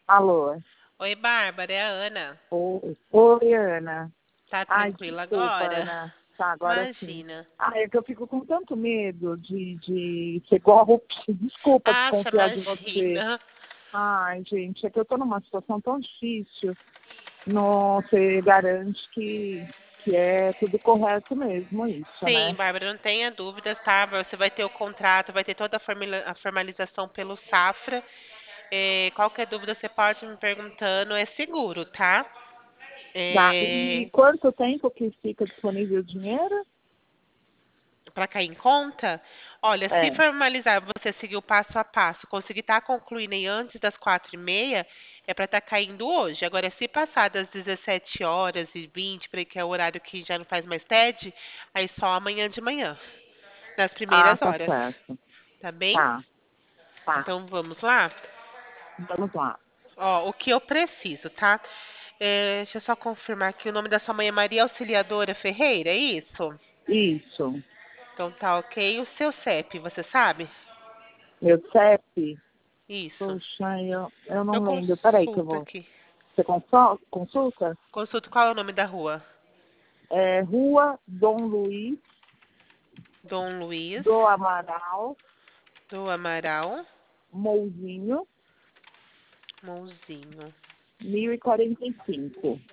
Alô? Oi, Bárbara, é a Ana. Oi, Ana. Tá Ai, tranquila desculpa, agora? Ana. Tá, agora sim. Imagina. É que eu fico com tanto medo de ser golpe. Desculpa Acha, desconfiar de você. imagina. Ai, gente, é que eu tô numa situação tão difícil. Não, você garante que é tudo correto mesmo, isso, Sim, né? Bárbara, não tenha dúvidas, tá? Você vai ter o contrato, vai ter toda a formalização pelo Safra. Qualquer dúvida você pode me perguntando, é seguro, tá? Tá. E quanto tempo que fica disponível o dinheiro? Para cair em conta, olha, se É. formalizar, você seguir o passo a passo, conseguir estar concluindo aí antes das 4h30, é para estar caindo hoje. Agora, se passar das 17h20, que é o horário que já não faz mais TED, aí só amanhã de manhã, nas Ah, primeiras tá horas. certo. Tá bem? Tá, tá. Então vamos lá? Vamos lá. Ó, o que eu preciso, tá? Deixa eu só confirmar aqui. O nome da sua mãe é Maria Auxiliadora Ferreira, é isso? Isso. Então tá ok. O seu CEP, você sabe? Meu CEP, Isso. poxa, eu Eu não lembro. Peraí que eu consulto vou. aqui. Você consulta? Consulto qual é o nome da rua? É Rua Dom Luiz Dom Luiz do Amaral, do Amaral, Mouzinho, Mouzinho, 1045.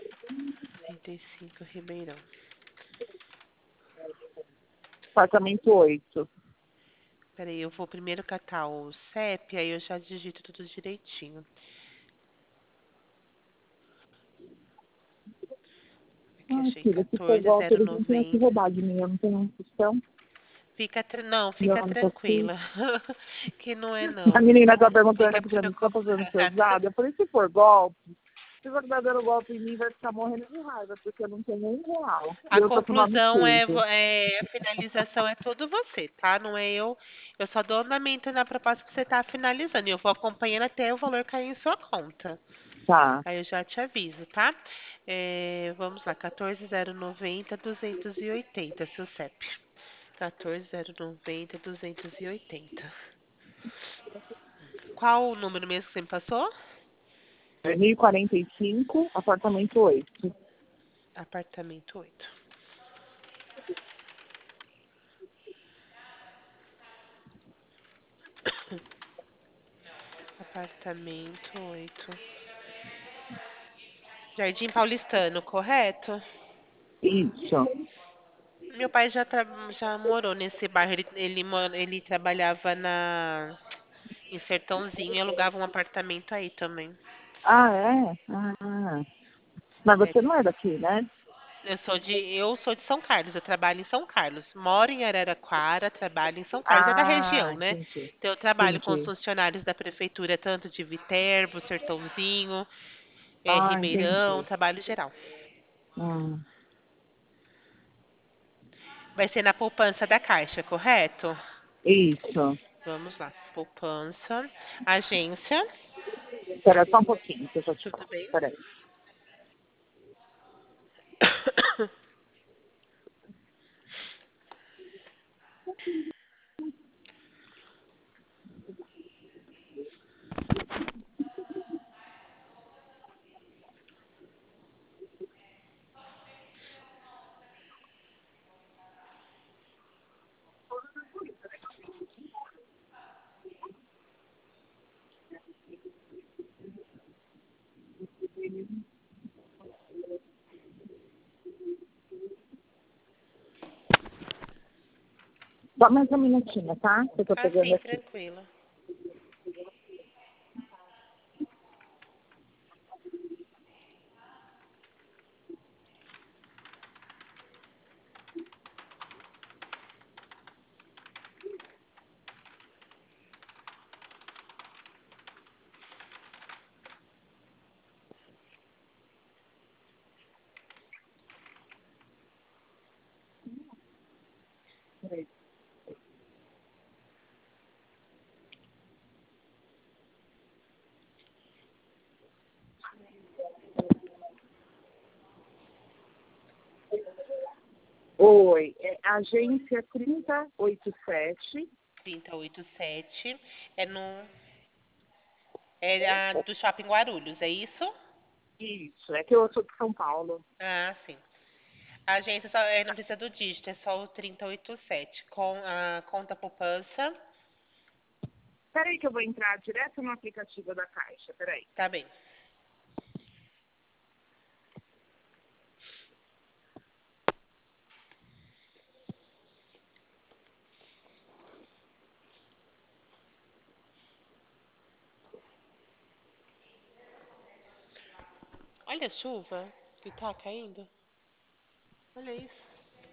35 Ribeirão. Apartamento 8. Peraí, eu vou primeiro catar o CEP, aí eu já digito tudo direitinho. Aqui Ai, achei filha, se for golpe, eles não têm que 14090. roubar de mim. Eu não tenho opção. Não, Eu fica não consigo. tranquila. Que não é A não. menina tá perguntando Fica aqui pra mim, tá fazendo preocupada. pesado? Eu falei, se for golpe, se você tá dando golpe em mim, vai ficar morrendo de raiva, porque eu não tenho um real. E A eu tô com nome conclusão sujo. a finalização é tudo você, tá? Não é eu. Eu só dou andamento na proposta que você está finalizando. E eu vou acompanhando até o valor cair em sua conta. Tá. Aí eu já te aviso, tá? Vamos lá, 14.090.280, seu CEP. 14.090.280. Qual o número mesmo que você me passou? É 1045, apartamento 8. Apartamento 8. Apartamento 8. Jardim Paulistano, correto? Isso. Meu pai já morou nesse bairro. Ele trabalhava em Sertãozinho e alugava um apartamento aí também. Ah, é? Ah. Mas É, você não é daqui, né? eu sou de São Carlos, eu trabalho em São Carlos. Moro em Araraquara, trabalho em São Carlos. É da Ah, região, né? entendi. Então eu trabalho com os Entendi. funcionários da prefeitura, tanto de Viterbo, Sertãozinho, Ah, Ribeirão, entendi. trabalho geral. Hum. Vai ser na poupança da Caixa, correto? Isso. Vamos lá. Poupança, agência, Espera só um pouquinho que eu já te tudo falo. bem? Espera aí. Só mais um minutinho, tá? Que eu tô Ah, pegando sim, aqui. tranquilo. Peraí. Oi, agência 3087. 3087 é no É a do Shopping Guarulhos, é isso? Isso, é que eu sou de São Paulo. Ah, sim. A agência só, não precisa do dígito, é só o 3087. Com a conta poupança, Peraí que eu vou entrar direto no aplicativo da Caixa, peraí. tá bem. Olha a chuva que tá caindo. Olha isso.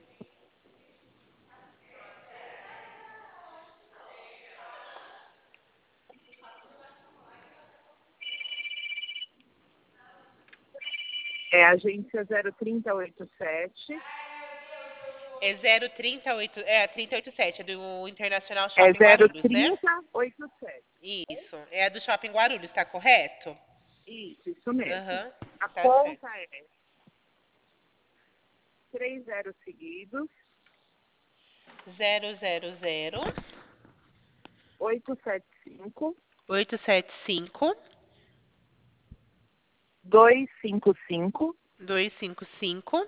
É a agência 03087. É 038, é 3087, é do Internacional É Shopping Guarulhos, né? 03087. Isso. É a do Shopping Guarulhos, tá correto? Isso mesmo. Aham, A tá certo. conta é 30 seguidos, 000 875 875 255 255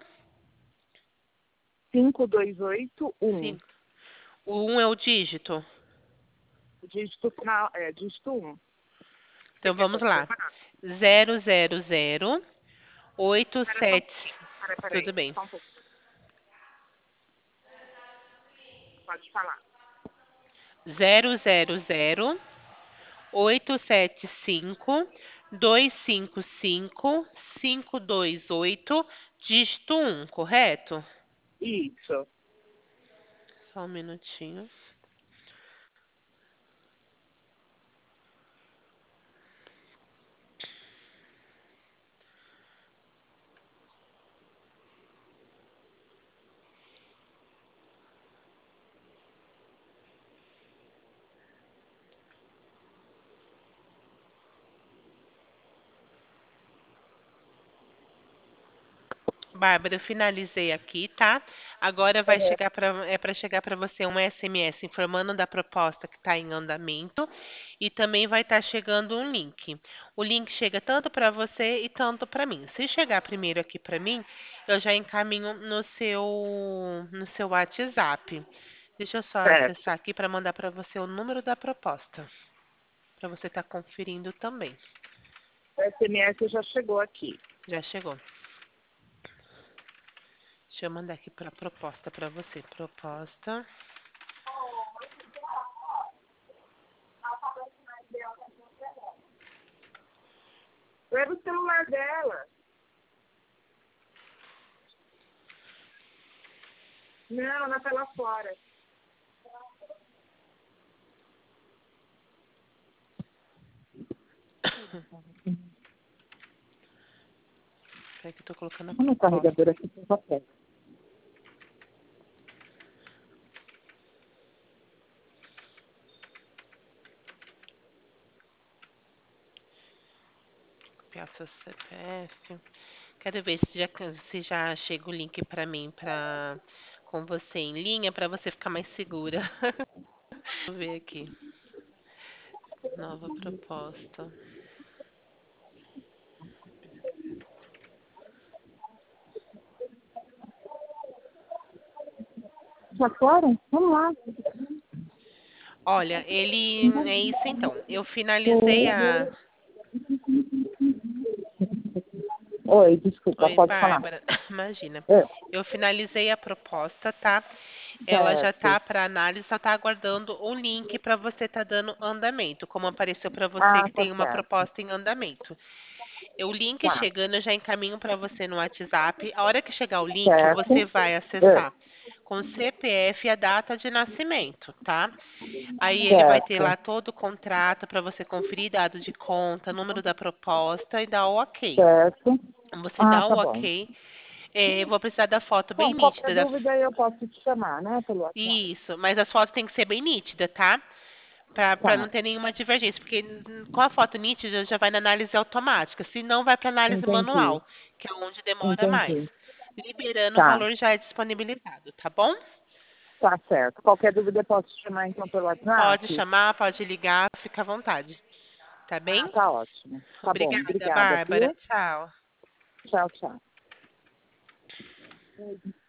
5281. 5. O 1 é o dígito. O dígito final é dígito 1. Você Então quer vamos lá. confirmar? 000 Espera só um 87. pouquinho. Peraí. Tudo bem. Só um pouquinho. Pode falar. 000 875 255 528, dígito 1, correto? Isso. Só um minutinho. Bárbara, eu finalizei aqui, tá? Agora vai Uhum. chegar para chegar para você um SMS informando da proposta que está em andamento e também vai estar chegando um link. O link chega tanto para você e tanto para mim. Se chegar primeiro aqui para mim, eu já encaminho no seu WhatsApp. Deixa eu só Certo. acessar aqui para mandar para você o número da proposta, para você estar conferindo também. O SMS já chegou aqui. Já chegou. Deixa eu mandar aqui para a proposta para você. Proposta. Leva o celular dela. Não, ela tá lá fora. Peraí que eu tô colocando a No proposta. carregador aqui tem papel. Copiar seu CPF. Quero ver se já chega o link pra mim com você em linha pra você ficar mais segura. Deixa eu ver aqui. Nova proposta. Já foram? Vamos lá. Olha, ele é isso então. Eu finalizei a. Oi, desculpa, Oi, pode falar. Bárbara. Imagina. É, Eu finalizei a proposta, tá? Ela já certo. tá para análise, só tá aguardando o link para você tá dando andamento, como apareceu para você Ah, que tá tem uma certo. proposta em andamento. O link Tá, chegando, eu já encaminho para você no WhatsApp. A hora que chegar o link, você certo. vai É, acessar com o CPF e a data de nascimento, tá? Aí ele vai ter certo, lá todo o contrato para você conferir dado de conta, número da proposta e dar o ok. certo. Você Ah, dá tá o bom. ok. Eu vou precisar da foto bem Bom, qualquer nítida. dúvida eu posso te chamar, né, pelo WhatsApp. Isso, mas as fotos têm que ser bem nítidas, tá? Para não Tá, ter nenhuma divergência, porque com a foto nítida já vai na análise automática, se não vai para análise entendi, manual, que é onde demora mais. entendi. Liberando, o Tá, valor já é disponibilizado, tá bom? tá certo. Qualquer dúvida eu posso te chamar então pelo Pode WhatsApp? chamar, pode ligar, fica à vontade. tá bem? Tá ótimo. Tá bom, Obrigada, obrigada, Bárbara. viu? Tchau. Tchau, tchau.